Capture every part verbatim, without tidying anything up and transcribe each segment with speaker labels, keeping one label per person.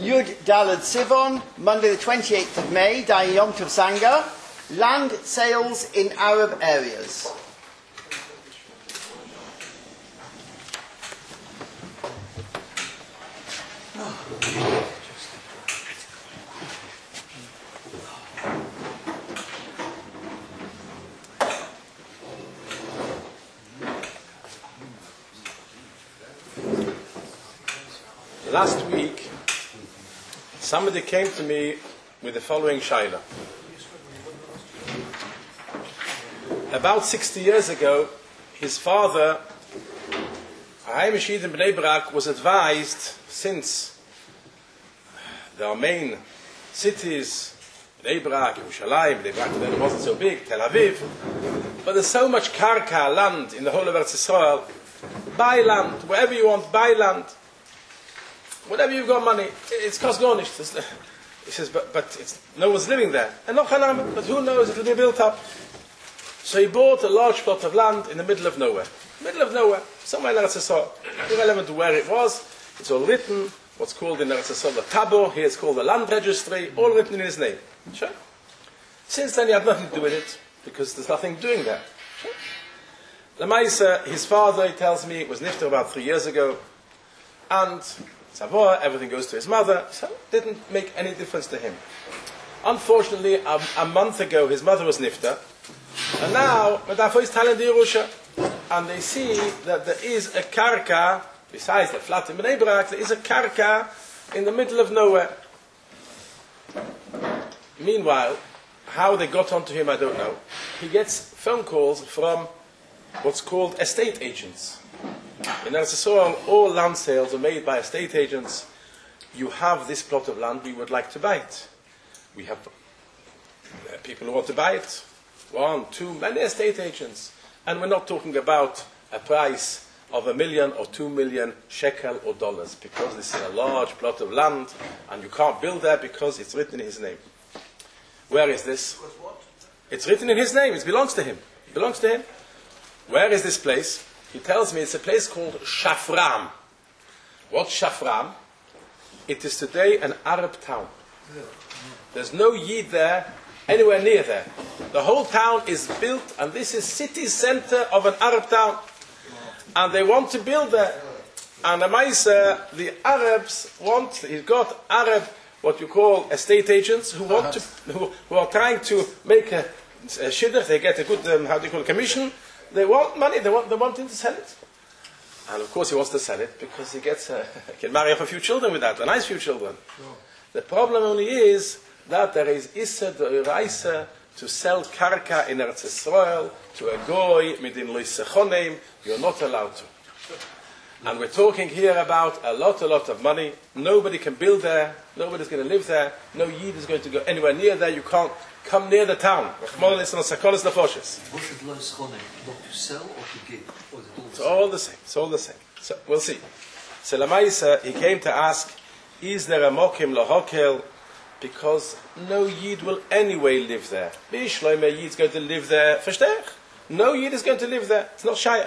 Speaker 1: Yud Dalad Sivon, Monday the twenty-eighth of May, Day Yom Tov Sanga, land sales in Arab areas.
Speaker 2: Last week, somebody came to me with the following shaila. About sixty years ago, his father, Chaim Eshid in Bnei Brak, was advised, since their main cities, Bnei Brak, Yerushalayim, Bnei Brak then wasn't so big, Tel Aviv, but there's so much karka, land in the whole of Eretz Yisrael, buy land, wherever you want, buy land. Whatever you've got money, it's cost garnished. He says, but, but it's, no one's living there. And no chanam, but who knows, it'll be built up. So he bought a large plot of land in the middle of nowhere. Middle of nowhere, somewhere in Eretz Yisrael. Irrelevant to where it was, it's all written, what's called in Eretz Yisrael the Tabo, here it's called the land registry, all written in his name. Sure. Since then he had nothing to do with it, because there's nothing doing there. Sure. The Maisa, his father, he tells me, was nifter about three years ago, and Savoy, everything goes to his mother, so it didn't make any difference to him. Unfortunately, a, a month ago, his mother was nifta, and now, Medafo is telling the Yerusha, and they see that there is a karka, besides the flat in Bnei Brak, there is a karka in the middle of nowhere. Meanwhile, how they got onto him, I don't know. He gets phone calls from what's called estate agents. In Eretz Yisrael, all land sales are made by estate agents. You have this plot of land, we would like to buy it. We have people who want to buy it. One, two, many estate agents. And we're not talking about a price of a million or two million shekel or dollars, because this is a large plot of land, and you can't build there because it's written in his name. Where is this? It's written in his name, it belongs to him. It belongs to him. Where is this place? He tells me it's a place called Shafram. What's Shafram? It is today an Arab town. There's no Yid there, anywhere near there. The whole town is built, and this is city center of an Arab town. And they want to build there. And the Maisa, the Arabs want, he's got Arab, what you call estate agents, who want to, who, who are trying to make a, a shidduch, they get a good, um, how do you call it, commission. They want money, they want, they want him to sell it. And of course he wants to sell it because he gets a, he can marry off a few children with that, a nice few children. Sure. The problem only is that there is Issa D'Oraisa to sell karka in Eretz Yisrael to a goy, midin lo yisechonim, you're not allowed to. And we're talking here about a lot, a lot of money. Nobody can build there, nobody's going to live there, no Yid is going to go anywhere near there, you can't come near the town.
Speaker 3: What is lo yisechonim? Not to sell or to give? Or
Speaker 2: it's all the same, it's all the same. So we'll see. So Lamaisa, he came to ask, is there a mokim lohokel? Because no Yid will anyway live there. Bishloime Yid's going to live there. Versteh? No Yid is going to live there. It's not shaykh.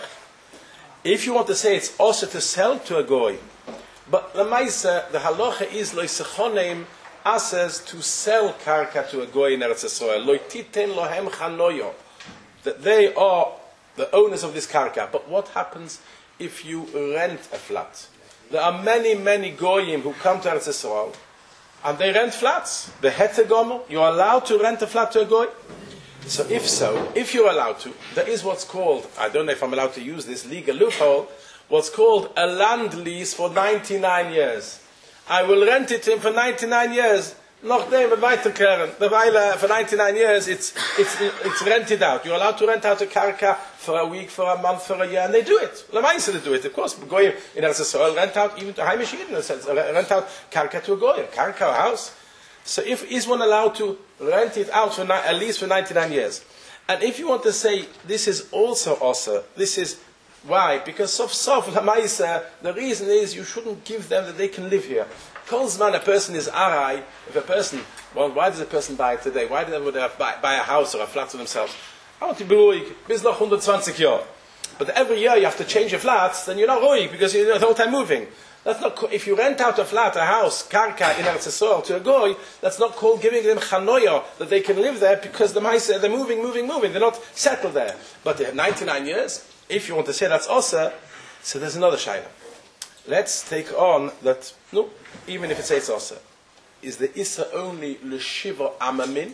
Speaker 2: If you want to say it's also to sell to a goy, but Lamaisa, the halacha is lo yisechonim asses to sell karka to a goy in Eretz Yisrael. Lo titen lohem chanoyo. That they are the owners of this karka. But what happens if you rent a flat? There are many, many goyim who come to Eretz Yisrael and they rent flats. The hetegomer, you're allowed to rent a flat to a goy? So if so, if you're allowed to, there is what's called, I don't know if I'm allowed to use this legal loophole, what's called a land lease for ninety-nine years. I will rent it to him for ninety-nine years. Noch dem weiterkehren. The while for ninety-nine years, it's, it's, it's rented out. You're allowed to rent out a karka for a week, for a month, for a year, and they do it. Lamaisa they do it. Of course, goyim in Eretz Yisrael rent out even to Chaim Eshid, in a sense, rent out karka to a goyim, karka a house. So if is one allowed to rent it out for ni- at least for ninety-nine years? And if you want to say this is also also, this is why? Because sof sof lamaisa, the reason is you shouldn't give them that they can live here. Kolzman, a person is arai. If a person, well, why does a person buy it today? Why do they buy, buy a house or a flat for themselves? I want to be ruhig, bis noch one hundred twenty Jahre. but every year you have to change your flats, then you're not roig because you're the whole time moving. That's not co- if you rent out a flat, a house, karka in Eretz Yisrael to a goy, that's not called giving them chanoya that they can live there because the ma'aseh they're moving, moving, moving. They're not settled there. But they have ninety-nine years. If you want to say that's osa, so there's another shayla. Let's take on that. No, even if it says osa, is the issa only l'shiva amamin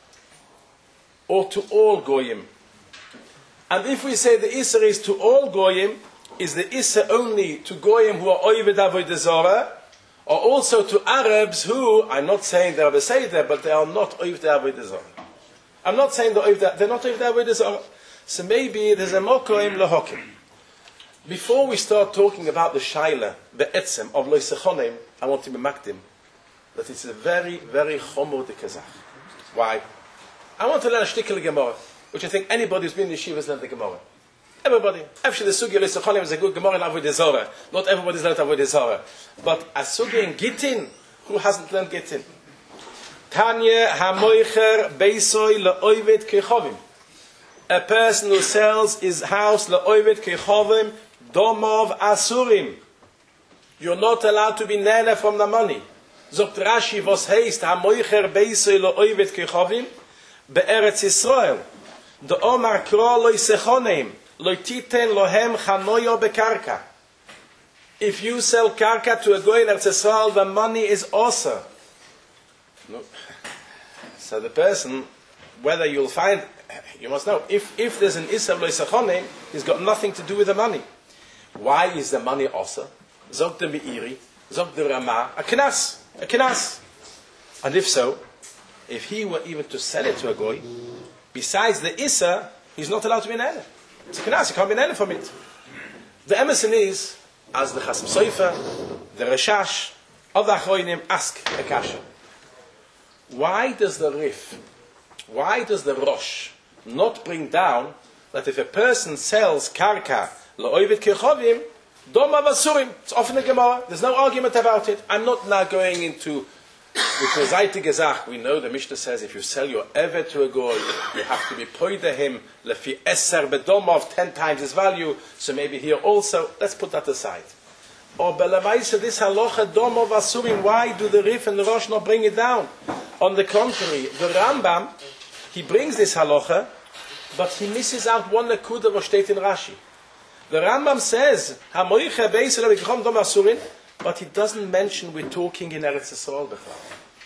Speaker 2: or to all goyim? And if we say the issa is to all goyim, is the issa only to goyim who are oived avodah zarah, or also to Arabs who, I'm not saying they're beseder, but they are not oived avodah zarah. I'm not saying they're oived, they're not oived avodah zarah. So maybe there's a mokoim lehokim. Before we start talking about the shaila, the etzem of lo sechonim, I want to be makdim that it's a very, very chomor de kazach. Why? I want to learn a shtickle Gemara, which I think anybody who's been in yeshiva has learned the Gemara. Everybody. Actually, the sugya lo sechonim is a good Gemara in avodah zarah. Not everybody's learned avodah zarah. But a sugya in Gittin, who hasn't learned Gittin? Tanya hamoicher beisoy leoivet kechovim. A person who sells his house leoivet kechovim domov asurim. You're not allowed to be nene from the money. Zogt Rashi was heist hamoicher beisoy leoivet kechovim be'eretz Yisrael. The Omar kro lo sechonim lo titen lohem chanoyo bekarka. If you sell karka to a goy in Eretz Yisrael, the money is osa. No. So the person, whether you'll find, you must know, if, if there's an Issa lo sechonim, he's got nothing to do with the money. Why is the money osa? Zog the Meiri, Zog the Ramah, a knas, a knas. And if so, if he were even to sell it to a goy, besides the Issa, he's not allowed to be an Ele. It's a knas, he can't be an Ele from it. The emerson is, as the Chasam Sofer, the Reshash, other Achroinim ask a kasha. Why does the Rif, why does the Rosh not bring down that if a person sells karka la'oivit kechovim, doma vasurim? It's often a Gemara. There's no argument about it. I'm not now going into the Kozaite Gezach. We know the Mishnah says if you sell your evet to a goy, you have to be poida him lefi eser bedomov, ten times his value. So maybe here also, let's put that aside. Or belamaisa this halacha domov asurim. Why do the Rif and the Rosh not bring it down? On the contrary, the Rambam, he brings this halacha, but he misses out one nekuda which steht in Rashi. The Rambam says, "Hamoiche beisel v'kichom dom asurin," but he doesn't mention we're talking in Eretz Yisrael b'chlal.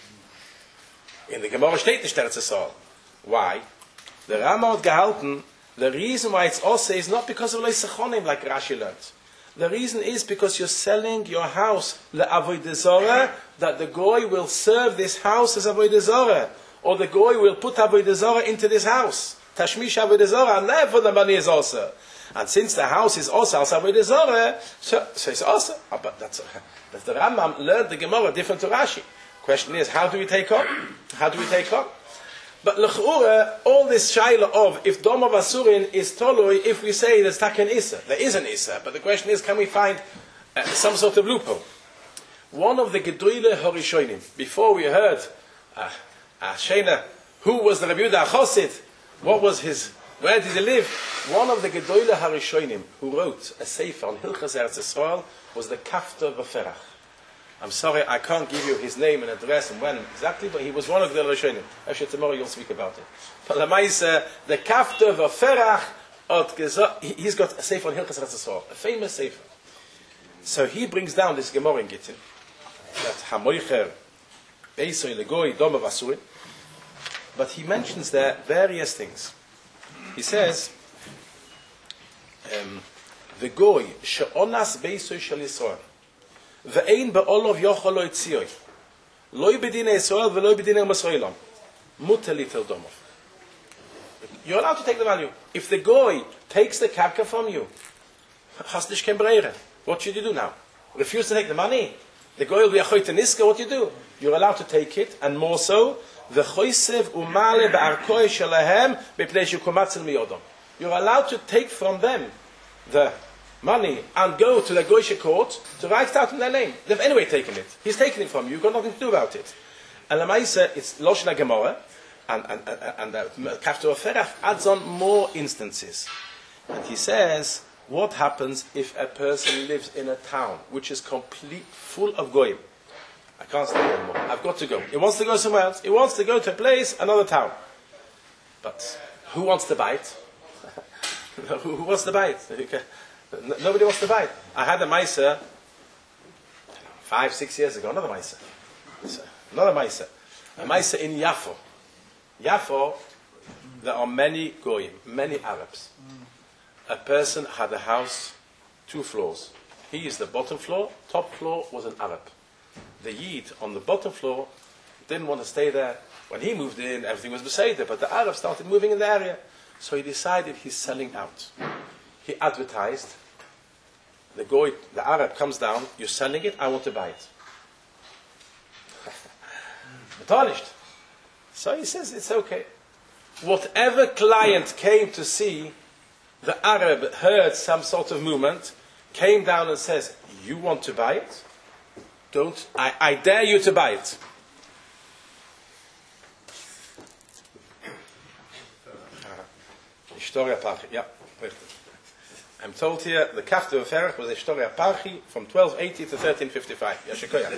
Speaker 2: In the Gemara steht nicht Eretz Yisrael. Why? The Rambam had gehalten, the reason why it's also is not because of leisechonim like Rashi learned. The reason is because you're selling your house le'avodah zarah, that the goy will serve this house as avodah zarah, or the goy will put avodah zarah into this house. Tashmish avodah zarah, and therefore the money is also. And since the house is also as avodah zarah, so, so it's also. Oh, but that's, that's the Rambam learned the Gemara different to Rashi. Question is, how do we take on? How do we take on? But l'ch'ura, all this shaila of if Doma Vasurin is toloi, if we say there's taken Issa, there is an Issa, but the question is, can we find uh, some sort of loophole? One of the Gedoyle Horishonim, before we heard uh, uh, Shena, who was the Rabbi Yehuda Chosid, what was his, where did he live? One of the Gedoyle Horishonim who wrote a sefer on Hilchas Eretz Yisrael was the Kaftor V'Ferach. I'm sorry, I can't give you his name and address and when exactly, but he was one of the Rishonim. Actually, tomorrow you'll speak about it. But the the Kaftor V'Ferach, he's got a sefer on Hilchas Eretz Yisrael, a famous sefer. So he brings down this Gemara in Gittin, that Hamoicher, Beisoy Legoy, Doma Vasurin, but he mentions there various things. He says, um, the Goy, She'onas Beisoy Shel Yisrael, Ve'ein be'olov yochol lo yitziyoi. Loi b'dinei Yisrael ve'loi b'dinei Masroilam. Muter litel domov. You're allowed to take the value. If the goy takes the karka from you, hast nicht kein breire. What should you do now? Refuse to take the money? The goy will be a choyte niska, what do you do? You're allowed to take it, and more so, v'choysev umale be'arkoi shalahem b'pnei shukumatzel miyodom. You're allowed to take from them the money and go to the Goyshe court to write it out in their name. They've anyway taken it. He's taken it from you. You've got nothing to do about it. And Lamaisa, it's Loshna Gemara, and and and the Kaftor Ferach adds on more instances. And he says, what happens if a person lives in a town which is complete full of goyim? I can't stay here anymore. I've got to go. He wants to go somewhere else. He wants to go to a place, another town. But who wants to buy it? who, who wants to buy it? Nobody wants to buy it. I had a Maisa five, six years ago. Another Maisa. Another Maisa. A Maisa in Yafo. Yafo, there are many goyim, many Arabs. A person had a house, two floors. He is the bottom floor. Top floor was an Arab. The Yid on the bottom floor didn't want to stay there. When he moved in, everything was beseder, but the Arabs started moving in the area. So he decided he's selling out. He advertised. The Goy, the Arab comes down, you're selling it, I want to buy it. Tarnished. So he says, it's okay. Whatever client came to see, the Arab heard some sort of movement, came down and says, you want to buy it? Don't, I, I dare you to buy it. Historia Parchi, yeah, I'm told here the Kafta of Ferach was a Historia Parchi from twelve eighty to thirteen fifty-five. Yashikoya.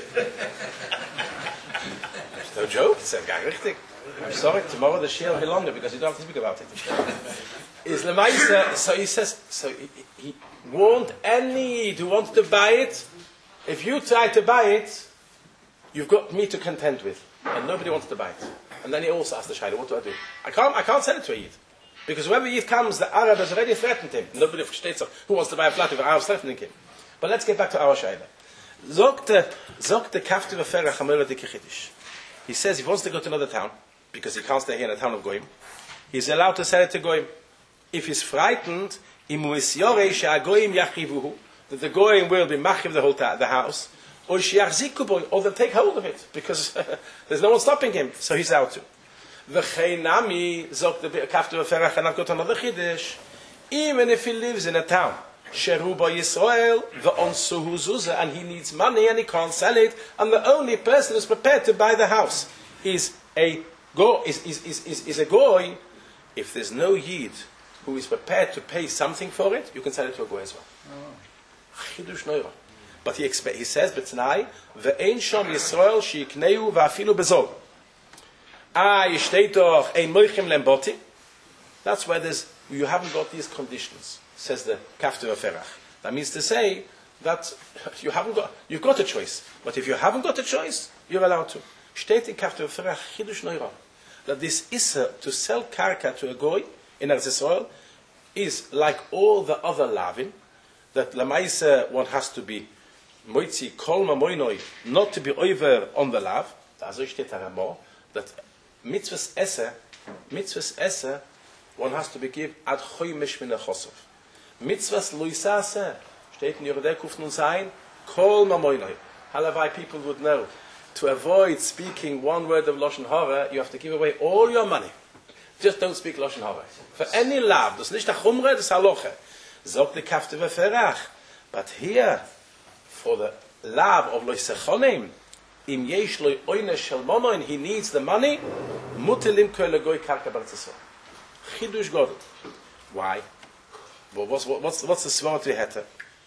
Speaker 2: It's no joke, it's a guy richtig. I'm sorry, tomorrow the share will be longer because you don't have to speak about it. Is Lemaisa, so he says, so he, he warned any who wanted to buy it, if you try to buy it, you've got me to contend with. And nobody wants to buy it. And then he also asked the Shaila, what do I do? I can't, I can't sell it to a Yid. Because when the Yid comes, the Arab has already threatened him. Nobody states who wants to buy a flat if the Arab is threatening him. But let's get back to our Shaila. Zog the Kafti v'ferach hamela de kichidish. He says he wants to go to another town, because he can't stay here in a town of Goyim. He's allowed to sell it to Goyim. If he's frightened, imu isyorei she'agoyim yachivuhu, that the Goyim will be machiv the whole ta- the house, or she'achziku bo, or they'll take hold of it, because there's no one stopping him, so he's out to. V'cheinami, zog the Kafti v'ferach, and I've got another chiddush, even if he lives in a town, sheru bo Yisrael, v'onsuhu zuzah, and he needs money and he can't sell it, and the only person who's prepared to buy the house is a go is is, is, is, is a goy. If there's no Yid who is prepared to pay something for it, you can sell it to a goy as well. Chidush noira. But he expe- he says, "B'tnai ve'ein shom Yisrael sheikneu va'afilu bezog." Ah, yishtei doch ein moichem lemboti. That's where there's you haven't got these conditions, says the Kafta v'ferach. That means to say that you haven't got you've got a choice, but if you haven't got a choice, you're allowed to. Steht in Kafta v'ferach chidush noira. That this issa to sell karka to a goy in Eretz Yisrael is like all the other lavin, that lamaisa one has to be moitzi kol mamoinoi, not to be over on the lav. Also steht da that mitzvahs esse, mitzvahs esse, one has to be give ad choymish min achosov. Mitzvahs luisase steht in Yerodei Kuf Nun Zayin kol mamoinoi. Halavai people would know. To avoid speaking one word of Lashon Hara, you have to give away all your money. Just don't speak Lashon Hara. For any lav, das nicht a chumre, das haloche. Zog the Kafta v'ferach. But here, for the lav of Lo Yisechonim, im yesh lo oine shel monoin, he needs the money, mutelim kol legoy karka b'Eretz Chidush Godel. Why? Well, what's, what's, what's the svart we had?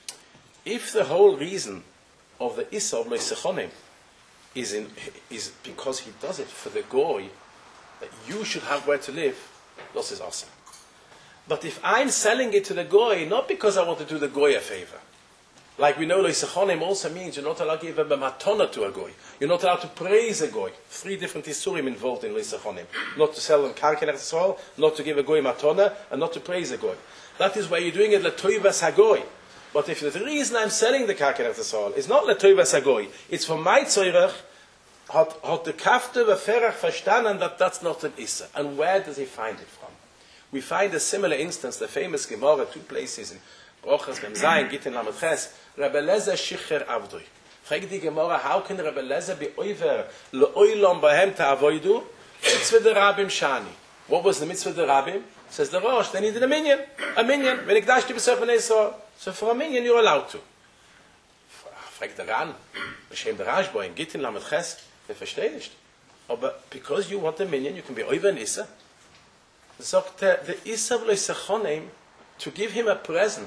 Speaker 2: If the whole reason of the Issa of Lo Yisechonim is in is because he does it for the goy, that you should have where to live, this is awesome. But if I'm selling it to the goy, not because I want to do the goy a favor, like we know Lo Yisechonim also means you're not allowed to give a matona to a goy. You're not allowed to praise a goy. Three different isurim involved in Lo Yisechonim. Not to sell them karka in Eretz Yisrael, not to give a goy matona, and not to praise a goy. That is where you're doing it letoivas hagoy. But if the reason I'm selling the karka in Eretz Yisrael is not letoivas hagoy, it's for my tzoyrech, hat, hat the Kafta v'ferach verstanden that that's not an issa. And where does he find it from? We find a similar instance, the famous Gemara, two places in Brochas Mem Zayin, Gittin Lamed Ches, Rebbe Lezer Shicher Avdoi. Fragt die Gemara, how can Rebbe Lezer be over le'oilom bahem ta'avoidu? Mitzvah de Rabim Shani. What was the mitzvah de Rabim? Says the Rosh, they needed a minyan. A minyan. V'nikdashti b'soch b'nei Yisrael. So for a minyan you're allowed to. Fragt der Ran, B'shem der Rashbo, in Gittin Lamed Ches, they verstehen nicht. But because you want a minyan, you can be over an Issa. Sagt the Issa of Lo Yisechonim, to give him a present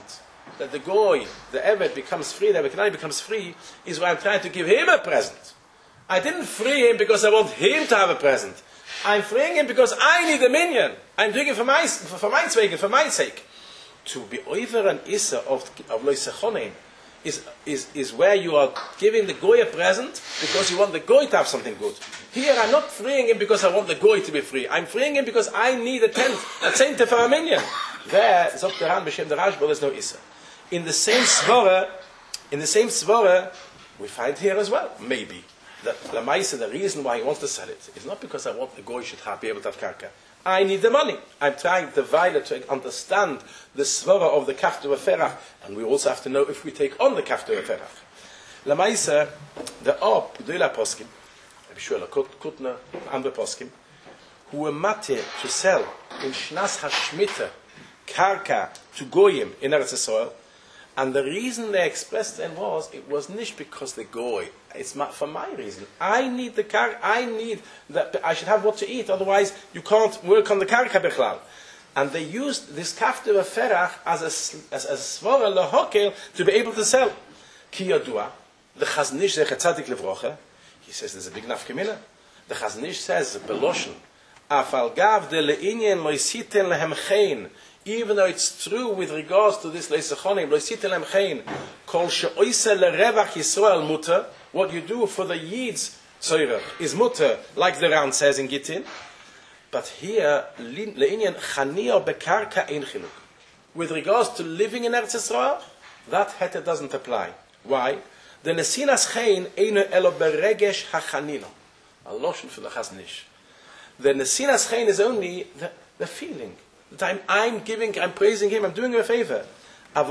Speaker 2: that the goy, the evet becomes free, the Evetkanani becomes free, is why I'm trying to give him a present. I didn't free him because I want him to have a present. I'm freeing him because I need a minion. I'm doing it for my for, for my sake, for my sake. To be over an issa of of loisechonim is is is where you are giving the goy a present because you want the goy to have something good. Here I'm not freeing him because I want the goy to be free. I'm freeing him because I need a tent, a tent for a minion. There, Zok Ran b'Shem the Rashba, there's no issa. In the same svara, in the same svara, we find here as well, maybe. The Lamaisa, the reason why he wants to sell it is not because I want the goy should have, be able to have karka. I need the money. I'm trying the Violet to understand the svara of the kaftu aferach, and we also have to know if we take on the kaftu aferach. Lamaisa, the Ob, G'dula Poskim, I'm sure Kutner, andere Poskim, who were matir to sell in Shnas Hashmita karka to goyim in Eretz Yisrael. And the reason they expressed then was, it was nicht because the goy. It's my, for my reason. I need the kar. I need that. I should have what to eat. Otherwise, you can't work on the karka bechlal. And they used this kafter aferach as a as a svara lehokel to be able to sell. Ki yadua, the Chaznish zecher tzadik levrocha. He says there's a big nafkemina. The Chaznish says beloshen afal gav de leinyan loisiten lehem chein. Even though it's true with regards to this leisechonim, loisitel emchein, kol sheoise lerevach Yisrael mutter, what you do for the Yid's tzorech is mutter, like the Ran says in Gittin. But here, leinyan chaniya bekarka ein chiluk. With regards to living in Eretz Yisrael, that heter doesn't apply. Why? The nesinas chein einu elo beregesh hachanino. A lotion for the Chaznish. The nesinas chein is only the, the feeling. That I'm, I'm giving, I'm praising him, I'm doing him a favor. But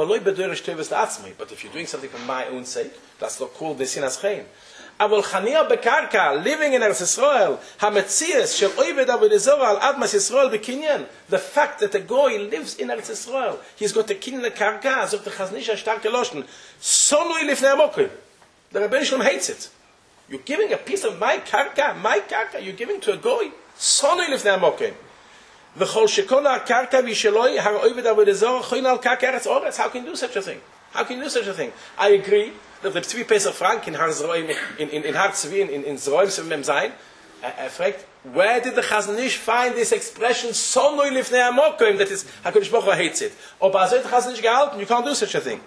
Speaker 2: if you're doing something for my own sake, that's not called nesinas chein. Avol chaniya bekarka, living in Eretz Yisrael, hametzias shel oived avodah zarah al admas Yisrael bekinyan. The fact that a goy lives in Eretz Yisrael, he's got a kinyan karka, so the Chaznish starke loschen. Sonui lifnei amokim. The Rebbeinu Shalom hates it. You're giving a piece of my karka, my karka, you're giving to a goy. Sonui lifnei amokim. V'chol shekona karka v'sheloi har oived avodah zarah choin al karka eretz oretz. How can you do such a thing? How can you do such a thing? I agree that the Tzvi Pesach Frank in Har Zroim, in, in, in Har Tzvi, in, in Zroim Sevim Zayin, I fragt, where did the Chaznish find this expression, Sonoi Lifnei Amokim, that is, HaKadosh Baruch Hu hates it? Or Ba'azoi the Chaznish gehalten, you can't do such a thing.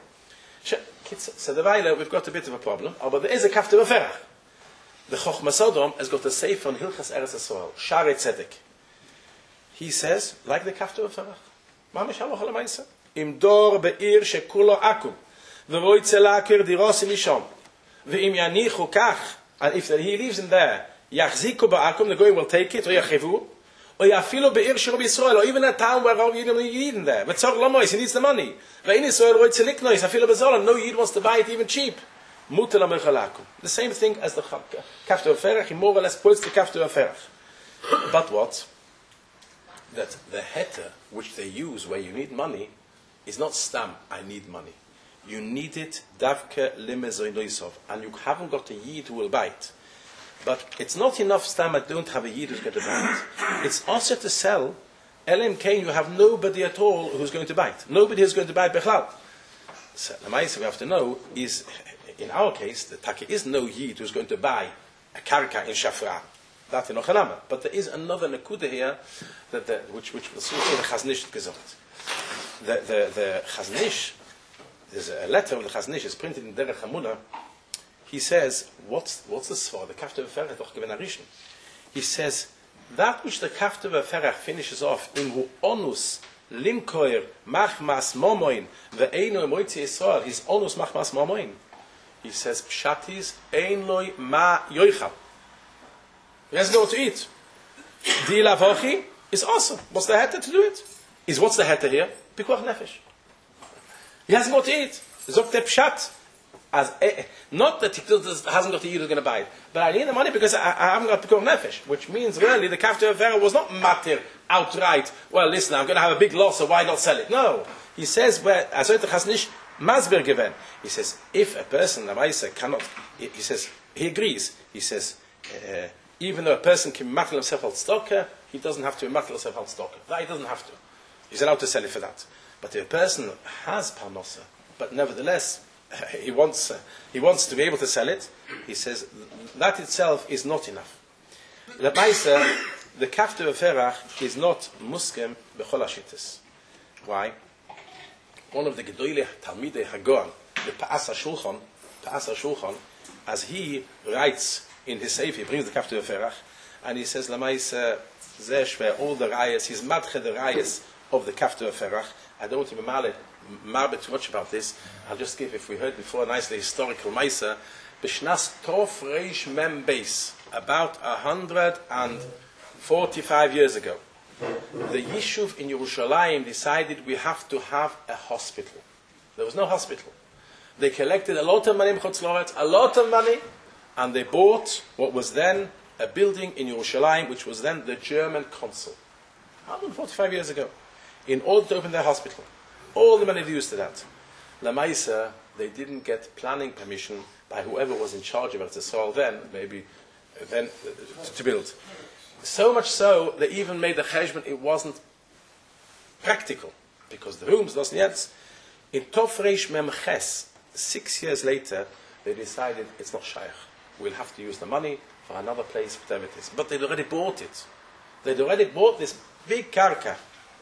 Speaker 2: So the Weile, we've got a bit of a problem, but there is a kafter aferach. The Chochma Sodom has got a sefer on Hilchas Eretz Yisrael, Sharei Tzedek. He says, like the kafter aferach, Mamish halacha l'maisa, im dor be'ir shekulo akum, v'roi tzelaker dirosi mishom, v'im yanichu kach, and if he lives in there, yachziku ba'akum, the goyim will take it, or yachivu, or yafilu be'ir shelo b'Yisrael, or even a town where all Yidden are Yidden there, v'tzor lomois, he needs the money, v'in Yisrael roi tzeliknois, afilu b'zolam, no Yid wants to buy it even cheap, mutel amechalakum. The same thing as the kafter aferach, he more or less quotes the kafter aferach. But what? That the heter which they use where you need money is not stam, I need money. You need it davke limezoinoisov, and you haven't got a yid who will buy it. But it's not enough stam, I don't have a yid who's going to buy it. It's also to sell L M K, you have nobody at all who's going to buy it. Nobody is going to buy it bechlal. So the maisa we have to know is, in our case, the taki is no yid who's going to buy a karka in Shafra. That in Ochanama. But there is another nekuda here, that the, which which we'll see the Chaznish gesagt. The the the Chaznish, there's a letter of the Chaznish is printed in Derech Hamuna. He says, what's what's this for? The kafter v'ferach doch given arishin. He says that which the kafter v'ferach finishes off in hu onus limkoir machmas momoin ve'eino emoitzi Yisrael. His onus machmas momoin. He says pshatis ein loy ma yoichal. He has no to eat. Di lavochi is awesome. What's the heter to do it? Is what's the heter here? Pikuach nefesh. He hasn't got to eat. Zok te pshat. As eh, not that he hasn't got to eat, who's going to buy it, but I need the money because I, I haven't got pikuach nefesh, which means really the kafter avera was not matir outright. Well, listen, I'm going to have a big loss, so why not sell it? No, he says where azoyt chasnish masber given. He says if a person lamaisa cannot, he, he says he agrees. He says. Uh, Even though a person can matil himself al stocker, he doesn't have to matil himself al stocker. That he doesn't have to. He's allowed to sell it for that. But if a person has parnosa, but nevertheless, he wants, uh, he wants to be able to sell it. He says that itself is not enough. The Maisa, the Kafter Ferach is not muskem b'chol hashittas. Why? One of the Gedolei Talmidei Hagoan, the Pa'as HaShulchan, Pa'as HaShulchan, as he writes in his Sefer, he brings the Kafter Ferach, and he says, Lamaisa, Zeh Shver, all the rayas, he's madche the rayas of the Kafter Ferach. I don't want to be mal- marbet too much about this. I'll just give, if we heard before, a nicely historical Maisa, B'shnas Tov Reish Mem Beis, about one hundred forty-five years ago. The Yishuv in Yerushalayim decided we have to have a hospital. There was no hospital. They collected a lot of money in Chutz La'aretz, a lot of money, and they bought what was then a building in Yerushalayim, which was then the German consul, one hundred forty-five years ago, in order to open their hospital. All the money they used to that. Lamaisa, they didn't get planning permission by whoever was in charge of Eretz Yisrael then, maybe uh, then uh, to build. So much so, they even made the cheshbon, it wasn't practical, because the rooms, those yet. In Tov Reish Mem Ches, six years later, they decided it's not shaykh. We'll have to use the money for another place, whatever it is. But they'd already bought it. They'd already bought this big karka.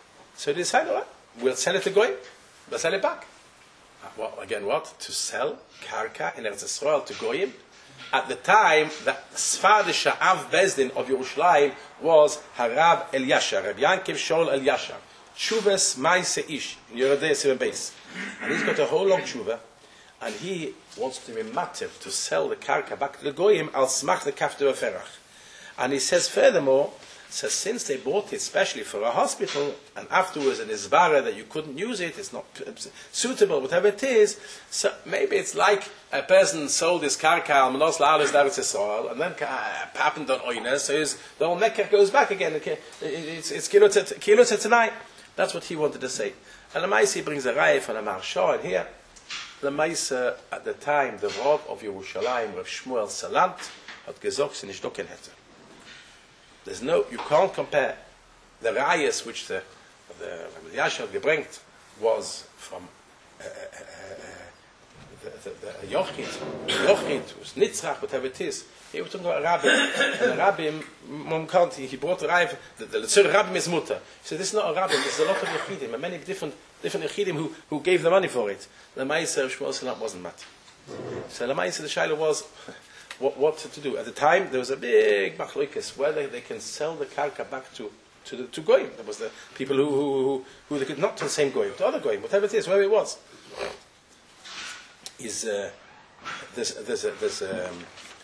Speaker 2: So they decided, all right, we'll sell it to Goyim. We'll sell it back. Uh, well, again, what? To sell karka in Eretz Yisrael to Goyim? At the time, the Sfardisha Av Bezdin of Yerushalayim was Harav Elyashar, Rabbi Yankiv Shol Elyashar, Tshuvas Maise Ish, in Yerodei Seven Beis. And he's got a whole long tshuva, and he wants to be mativ, to sell the karka back to the Goyim, al smach the Kafter Ferach. And he says furthermore, so since they bought it especially for a hospital, and afterwards an isvara that you couldn't use it, it's not suitable, whatever it is, so maybe it's like a person sold his karka al manos la'alis d'Eretz Yisrael, and then happened on oines, so his, the whole nekach goes back again. It's it's kilot tonight. That's what he wanted to say. And the Maisa brings a raya from the Maharsha, and here the Maisa at the time, the Rav of Yerushalayim, Rav Shmuel Salant, had gesagt, sie nicht doken hätte. There's no, you can't compare the rayas which the the Rabbi Yashav gebringt was from uh, uh, uh, the, the, the Yochid, Yochid, was Nitzrach, whatever it is. He was talking about a rabbi. And the rabbi, mom can't, he brought a rabbi, the, the Tzur rabbi is mutter. He said, this is not a rabbi, there's a lot of Yechidim, and many different different Yechidim who, who gave the money for it. The Maisa of Shmuel Salam wasn't mat. So the Maisa, the Shaila was, What, what to do. At the time, there was a big machloikis whether they can sell the karka back to to the, to goyim. There was the people who who, who, who they could, not to the same goyim, to other goyim, whatever it is, wherever it was. Is uh, there's there's a, there's um,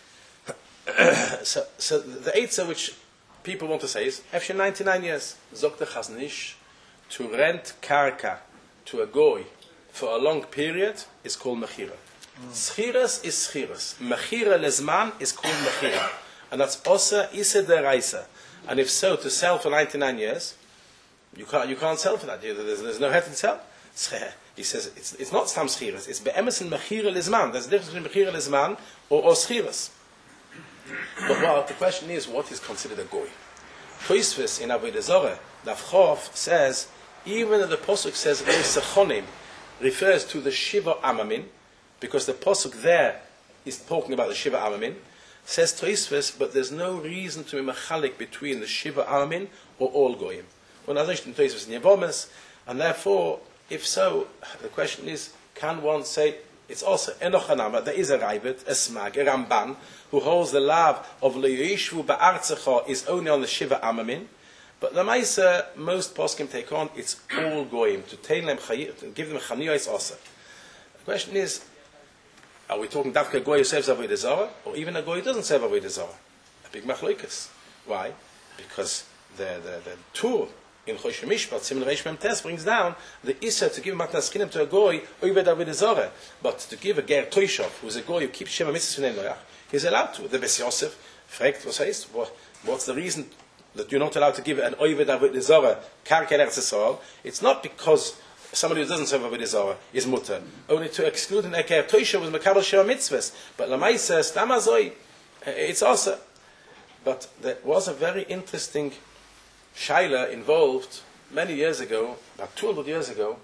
Speaker 2: so so the eitzah which people want to say is after ninety-nine years, zok the chaznish, to rent karka to a goy for a long period is called mechira. Schiras is schiras. Mechira lezman is called mechira. And that's osa isa deraisa. And if so, to sell for ninety-nine years, you can't, you can't sell for that. There's, there's no head to sell. He says, it's, it's not stam schiras. It's be'emes and mechira lezman. There's a difference between mechira lezman or, or schiras. But well, the question is, what is considered a goy? Tosfos in Avodah Zorah, Daf Chof, says, even though the Pasuk says, Sechonim, refers to the Shiva Amamin, because the pasuk there is talking about the Shiva Amamin, says Tosfos, but there's no reason to be machalik between the Shiva Amamin or all goyim. Well, now there's Tosfos in Yevomis, and therefore, if so, the question is, can one say it's also Enoch Hanama? There is a Raibet, a Smag, a Ramban, who holds the lav of Le'yishvu Ba'artzecha is only on the Shiva Amamin, but the Maisa most poskim take on it's all goyim to tell them to give them chaniyos also. The question is, are we talking Dafka a goy who serves Avodah Zarah, or even a goy who doesn't serve Avodah Zarah? A big machloikas. Why? Because the the, the tour in Choshen Mishpat, Siman Reish Mem Tes, brings down the Issa to give matnas chinim to a goy over Avodah Zarah, but to give a ger toishov, who's a goy who keeps Shema Mitzvahs from Noach, he's allowed to. The Bes Yosef fragt, was heißt, what, what's the reason that you're not allowed to give an Oived Avodah Zarah karka Eretz Yisrael? It's not because somebody who doesn't serve Avodah Zarah is mutter. Only to exclude an Eker Toisha was Makabel Shema Mitzvahs. But Lamaisa, Stamazoi, it's also. But there was a very interesting shaila involved many years ago, about two hundred years ago,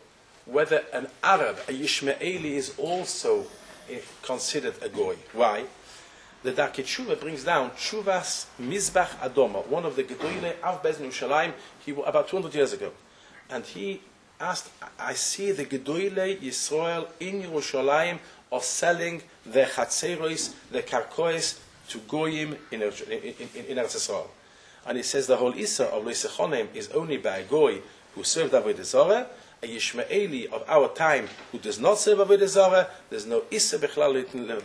Speaker 2: whether an Arab, a Yishmaeli, is also considered a goy. Why? The Darkei Tshuva brings down Tshuvas Mizbach Adoma, one of the Gedolei Av Bez Yerushalayim, he about two hundred years ago, and he asked, I see the Gedolei Yisrael in Yerushalayim are selling the Chatzeros, the Karkois to Goyim in, in, in, in Eretz Yisrael. And he says the whole Issa of Leisechonim is only by a Goy who served Avodah Zarah. A Yishmaeli of our time who does not serve Avodah Zarah, there's no Issa Bechlal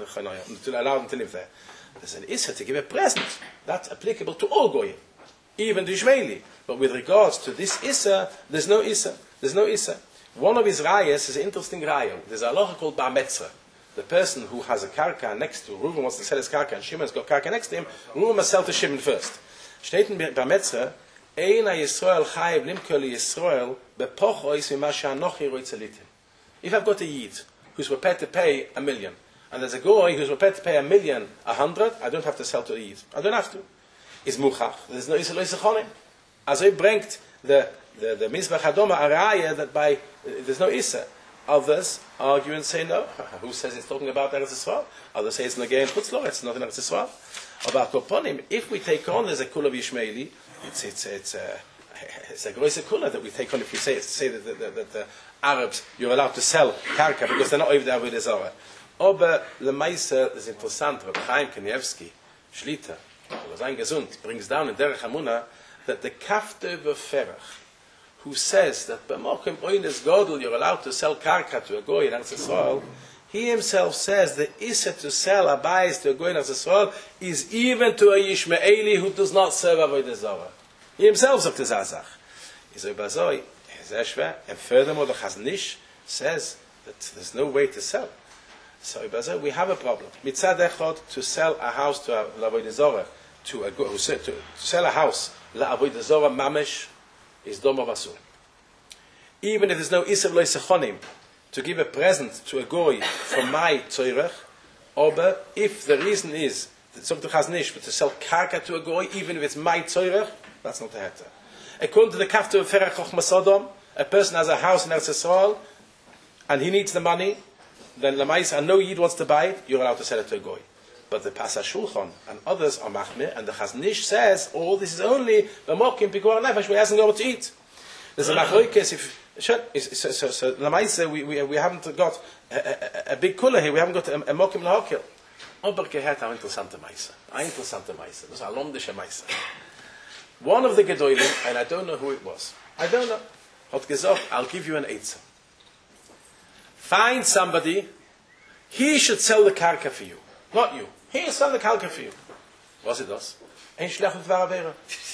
Speaker 2: to allow them to live there. There's an Issa to give a present. That's applicable to all Goyim, even the Yishmaeli. But with regards to this Issa, there's no Issa. There's no Issa. One of his rayas is an interesting raya. There's a halacha called Bar Metzra. The person who has a karka next to Reuven wants to sell his karka, and Shimon's got karka next to him. Reuven must sell to Shimon first. Steht in Bar Metzra, Ein Yisrael chayiv limkol Yisrael bepochois mima she'anochi roitze litin. If I've got a yid who's prepared to pay a million, and there's a goy who's prepared to pay a million, a hundred, I don't have to sell to a yid. I don't have to. Is muchach. There's no Yisrael Yisachonim. As I bringt the the the Mizbach Adoma a raya that by uh, there's no Issa. Others argue and say no. Who says it's talking about Eretz Yisrael? Others say it's Nagay Chutzlor. It's not in Eretz Yisrael. About Koponim, if we take on there's a kula of Yishmaeli, it's it's it's a it's a gross kula that we take on if we say say that the, that the Arabs you're allowed to sell karka because they're not over there with the Zara. Aber the Meiser is interessant. Rabbi Chaim Kanievsky, Shlita, was ein gesund, brings down in Derech Hamuna that the Kafte V'Ferach, who says that b'mokim oines godel you're allowed to sell karka to a goy in Eretz Yisrael, he himself says the issa to sell a bayis to a goy in Eretz Yisrael is even to a Yishmaeli who does not serve Avodah Zarah. He himself sagt the Zazach. He's a bazoi, and furthermore the Chazon Ish says that there's no way to sell. So bazoi, we have a problem. Mitzad echad to sell a house to a Avodah Zarah to a goy, to, to sell a house la Avodah Zarah mamish is Doma Vasur. Even if there's no Isser Lo Sechonim to give a present to a goy from my Tzoyrech, aber if the reason is that something has nish, but to sell karka to a goy, even if it's my Tzoyrech, that's not a heter. According to the Kafta of Ferach Chochma Sodom, a person has a house in Eretz Yisrael and he needs the money, then Lamais and no Yid wants to buy it, you're allowed to sell it to a goy. But the Pasach Shulchan and others are machmir, and the Chazon Ish says, all oh, this is only b'mokim pikuar nefesh, where he hasn't got what to eat. There's a machlokes if so so so, so Lamaisa we, we we haven't got a, a, a big kula here. We haven't got a, a mokim lahokil. Aber gehet a interessante Meise, a interessante Meise. Das a lomdische Meise. One of the gedolim, and I don't know who it was. I don't know. Hat gesagt, I'll give you an eitzah. Find somebody. He should sell the karka for you, not you. He sell the karka for you. Was it das? Ein schlecht mit Varavera.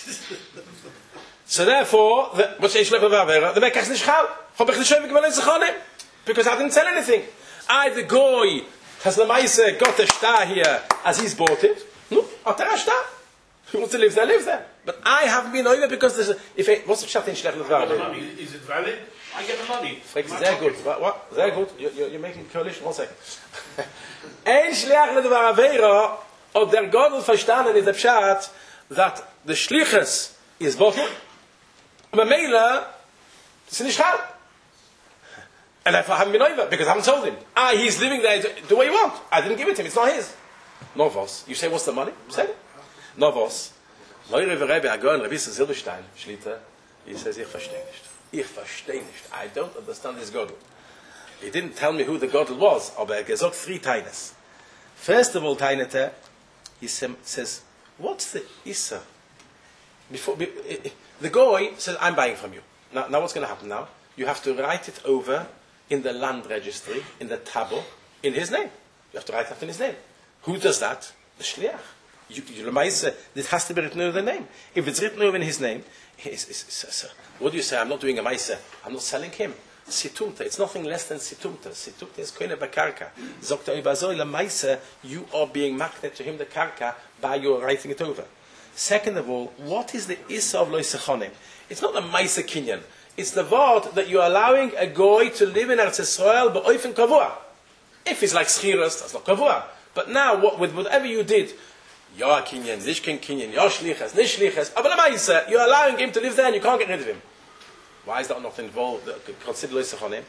Speaker 2: So therefore, the, what's ein schlecht mit Varavera? The mekach nicht chal. Hab ich nicht schön gewinnen zu chonim. Because I didn't sell anything. I, the goy, has the Meise got a star here as he's bought it. No, hat er a star. He wants to live there, live there. But I haven't been over because there's a, if it, what's the pshat in schlecht mit Varavera?
Speaker 4: Is it valid? I get the money.
Speaker 2: Very good. What? what? Very good. You're, you're, you're making coalition. One second. Ein Schliach le Dvar Avera, ob der Godel verstanden in der Pshat, that the Shlichus is bottle, but Mela, it's nicht hal. And therefore I haven't been over, because I haven't told him. Ah, he's living there, do what you want. I didn't give it to him, it's not his. Novos. You say, what's the money? Say it. Novos. Leure Rebbe Agon, Rabbi Silberstein, Shlita, he says, ich verstehe nicht. Ich verstehe nicht. I don't understand this Godel. He didn't tell me who the Godel was, aber er gesagt three taines. First of all, tainete, he says, what's the Issa? Before, be, the Goy says, I'm buying from you. Now, now what's going to happen now? You have to write it over in the land registry, in the tabo, in his name. You have to write it in his name. Who does that? The Shliach. You, you, it has to be written over the name. If it's written over in his name, it's, it's, it's, it's, what do you say? I'm not doing a Maise. I'm not selling him. Situmta. It's nothing less than situmta. Situmta is koine bakarka. Zokta ibazoi la Maise. You are being magnet to him the karka by your writing it over. Second of all, what is the Issa of Lo Sechonim? It's not the Maise Kinyan. It's the word that you're allowing a goy to live in Eretz Yisrael ba'ofen kavua. If he's like Schiras, that's not kavua. But now, what, with whatever you did, Ya Kinyan, Nishkin Kinyan, Ya Shlichas, Nish Shlichas, aber Maise, you're allowing him to live there and you can't get rid of him. Why is that not involved? Consider Lo Sechonim.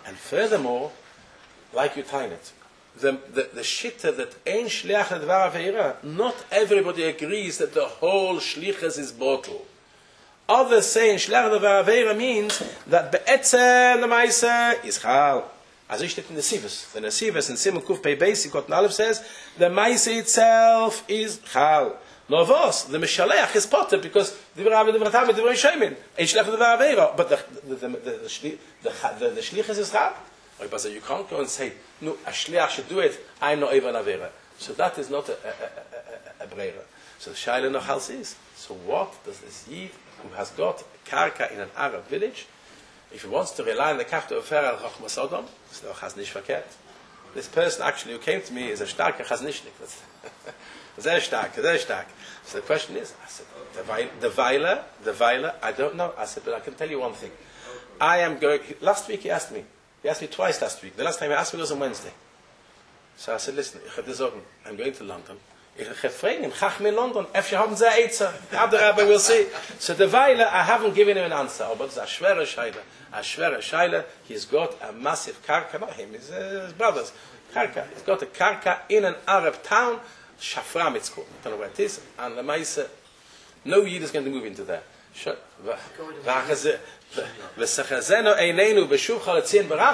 Speaker 2: And furthermore, like you time it, the, the, the shitta that ein shliach ledvar aveira, not everybody agrees that the whole shlichus is bottle. Others say in shliach ledvar aveira means that be'etzem the ma'isa is chal. As I state in the Sivas, the Sivas in Simon Kuf Pei Beis, Kot Nalef says, the ma'isa itself is chal. No vos, the Mishaleach is potter because the Rav the Rav the Shaimin, ein shliach ledvar aveira, but the the the the the, the, the shlichus is chal. But you can't go and say, no, a shliach should do it, I'm not even avera. So that is not a, a, a, a, a breira. So the shaila nochals is, so what does this yid who has got karka in an Arab village, if he wants to rely on the kafta of Fer al Chachma Sodom, so has nish verkehrt. This person actually who came to me is a starker chasnishnik. Sehr stark, sehr stark. So the question is, I said, the Weiler, the Weiler, I don't know. I said, but I can tell you one thing. I am going, last week he asked me, He asked me twice last week. The last time he asked me was on Wednesday. So I said, listen, ich habe dir sagen, I'm going to London. Ich habe fragen, im Chachme in London, efter haben sie Eizer. The rabbi will say. So the Weile, I haven't given him an answer. But it's a schwere Scheile. A schwere Scheile. He's got a massive karka, not him, his, uh, his brothers. Karka. He's got a karka in an Arab town, Shafram it's called. I don't know where it is. And the Maisa, no Yid is going to move into there.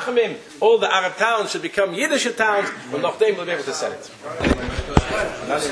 Speaker 2: All the Arab towns should become Yiddish towns, and noch dem will be able to sell it.